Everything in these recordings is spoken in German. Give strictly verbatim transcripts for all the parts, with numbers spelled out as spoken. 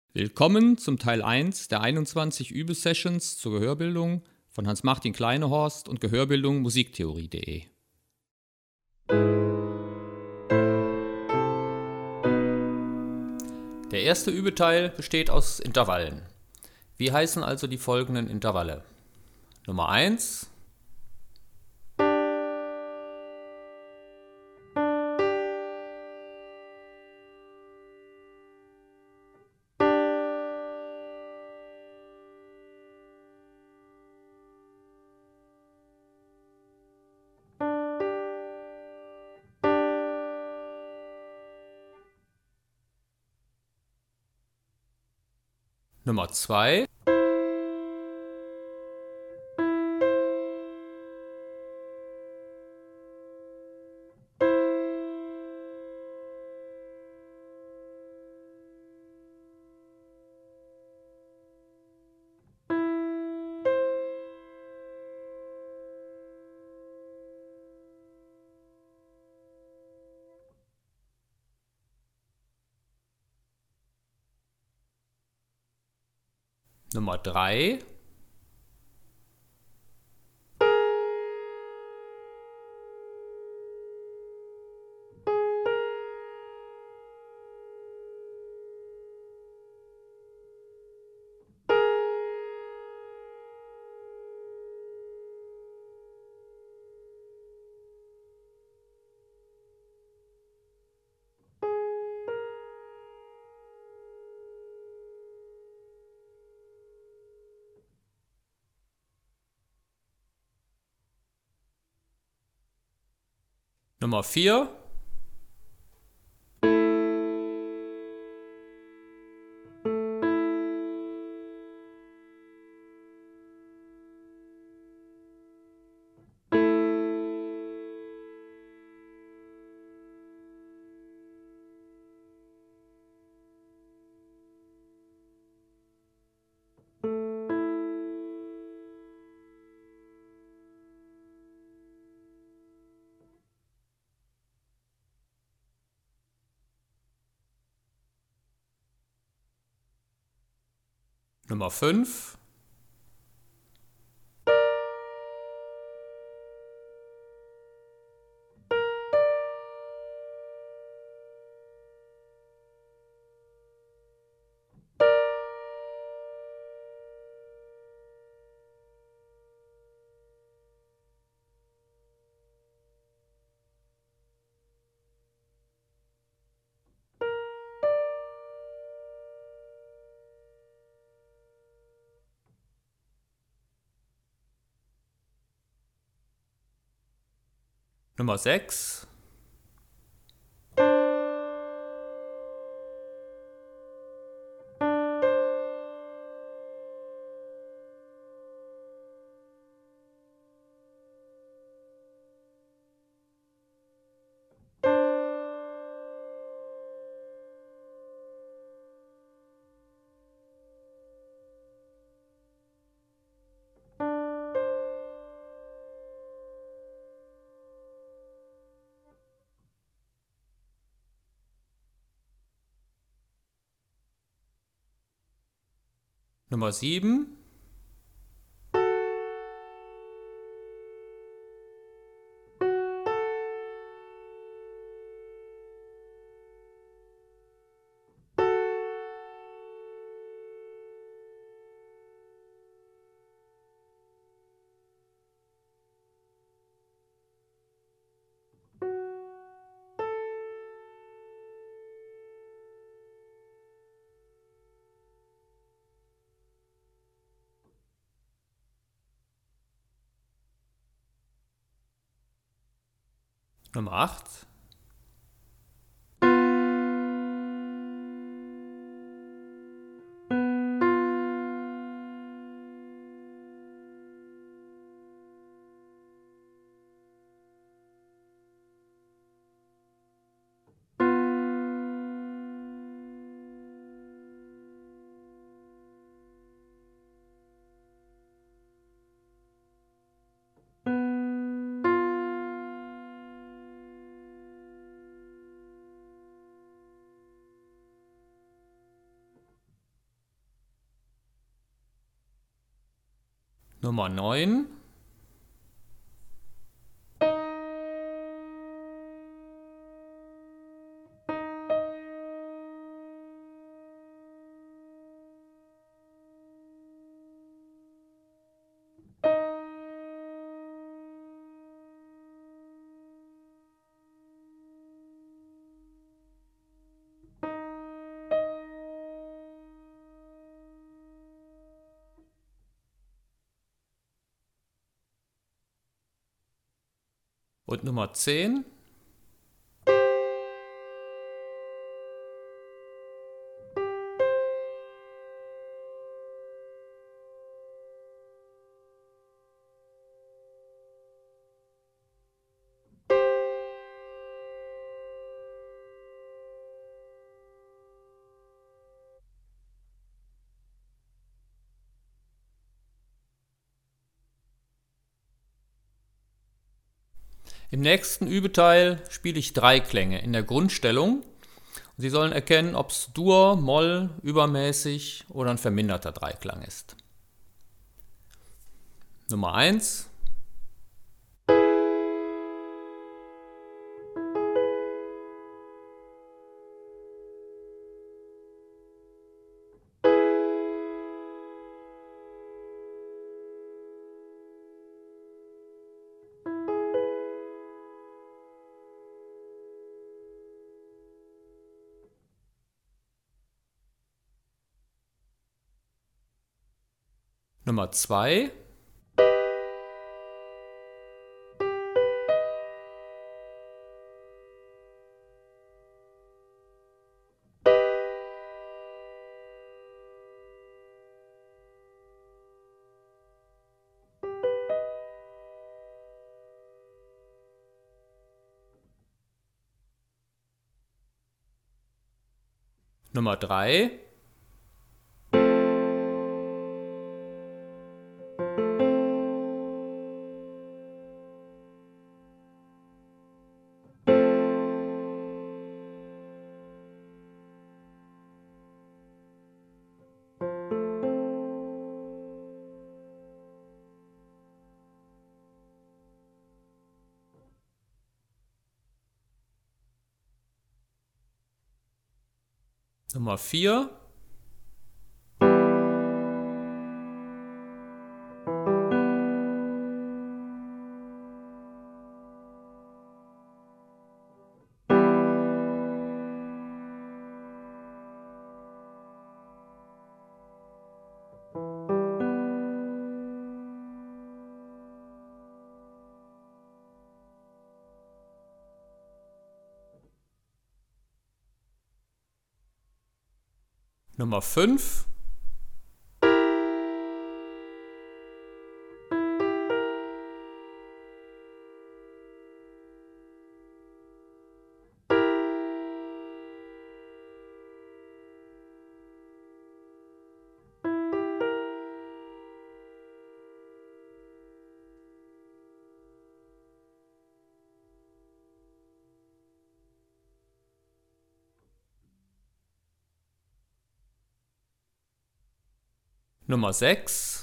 Willkommen zum Teil eins der einundzwanzig Übesessions zur Gehörbildung von Hans-Martin Kleinehorst und Gehörbildung musiktheorie punkt de. Der erste Übeteil besteht aus Intervallen. Wie heißen also die folgenden Intervalle? Nummer eins. Nummer zwei. Nummer drei. Nummer vier. Nummer fünf. Nummer sechs. Nummer sieben. Nummer acht. Nummer neun. Und Nummer zehn. Im nächsten Übeteil spiele ich drei Klänge in der Grundstellung. Sie sollen erkennen, ob es Dur, Moll, übermäßig oder ein verminderter Dreiklang ist. Nummer eins. Nummer zwei. Nummer drei. Nummer vier. Nummer fünf. Nummer sechs.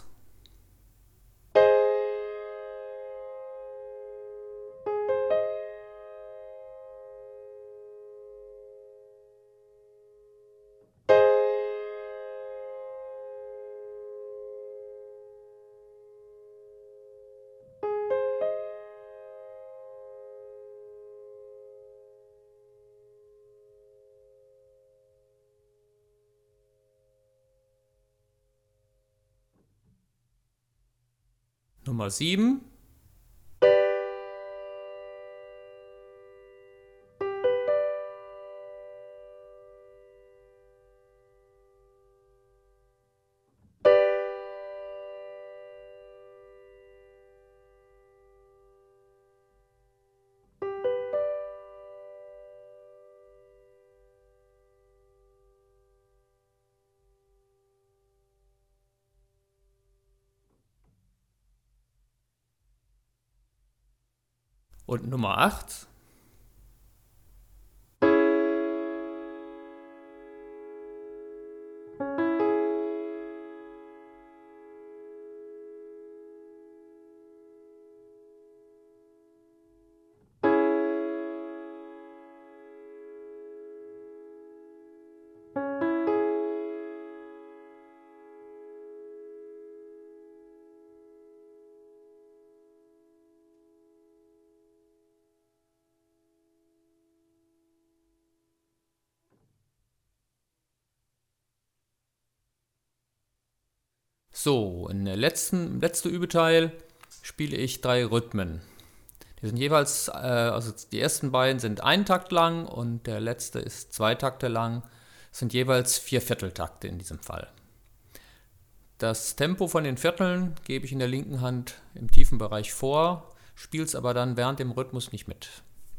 Nummer sieben. Und Nummer acht. So, in der letzten, im letzten Übeteil spiele ich drei Rhythmen. Die sind jeweils, äh, also die ersten beiden sind einen Takt lang und der letzte ist zwei Takte lang. Es sind jeweils vier Vierteltakte in diesem Fall. Das Tempo von den Vierteln gebe ich in der linken Hand im tiefen Bereich vor, spiele es aber dann während dem Rhythmus nicht mit.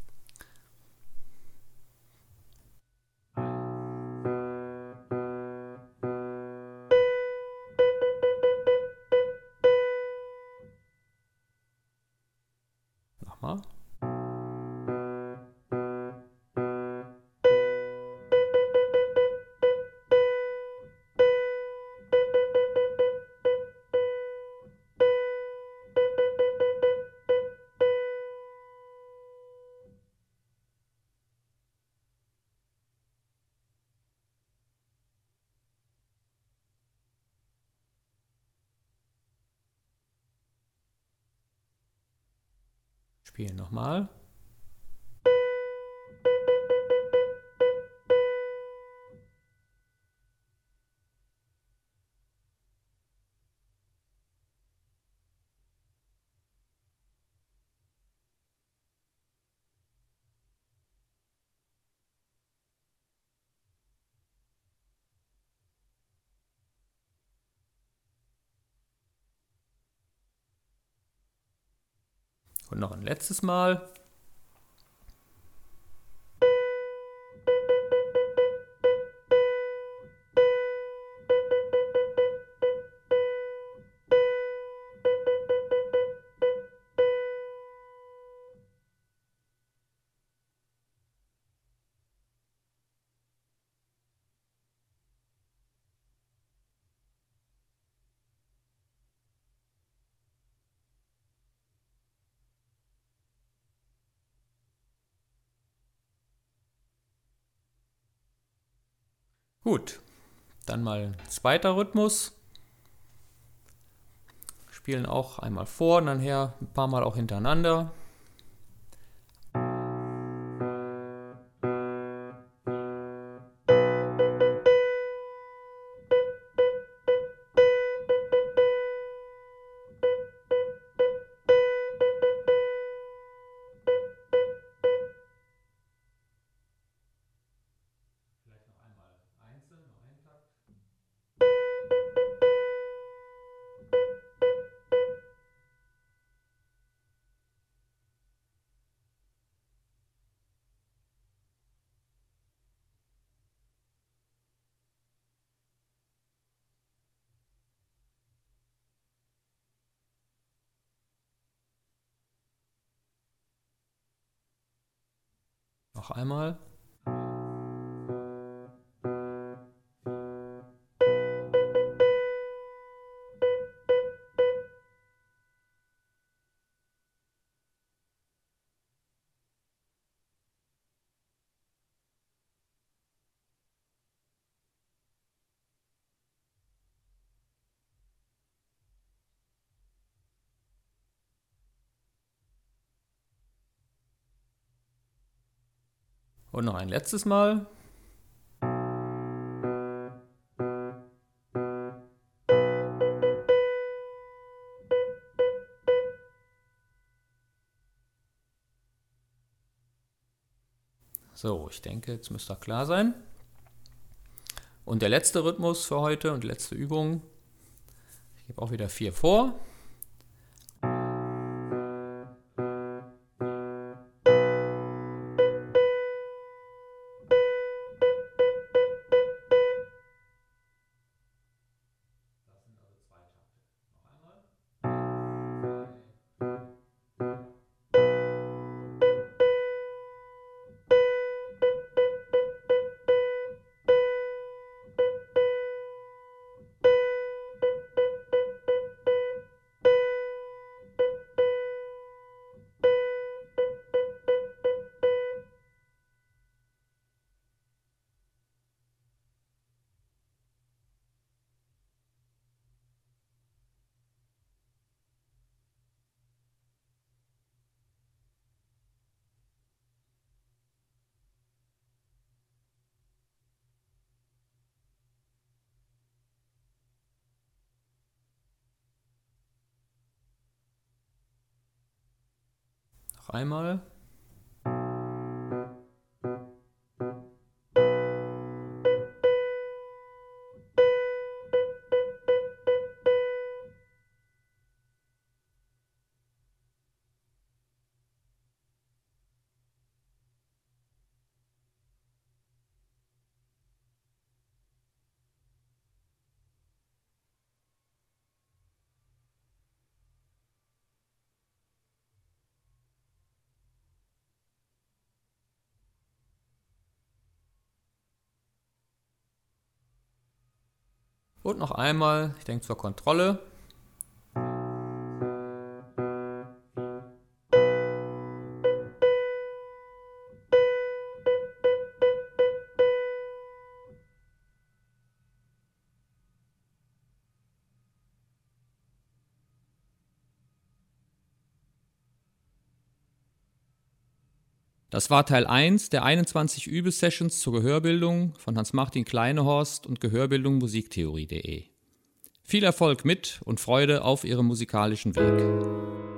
Nochmal. Spielen nochmal. Und noch ein letztes Mal. Gut, dann mal ein zweiter Rhythmus. Spielen auch einmal vor und dann her, ein paar Mal auch hintereinander. Vielleicht noch einmal einzeln, nur einen Takt. Noch einmal. Und noch ein letztes Mal. So, ich denke, jetzt müsste das klar sein. Und der letzte Rhythmus für heute und die letzte Übung. Ich gebe auch wieder vier vor. Das sind also zwei Takte. Noch einmal. Noch einmal. Und noch einmal, ich denke zur Kontrolle. Das war Teil eins der einundzwanzig Übesessions zur Gehörbildung von Hans-Martin Kleinehorst und Gehörbildung musiktheorie punkt de. Viel Erfolg mit und Freude auf Ihrem musikalischen Weg.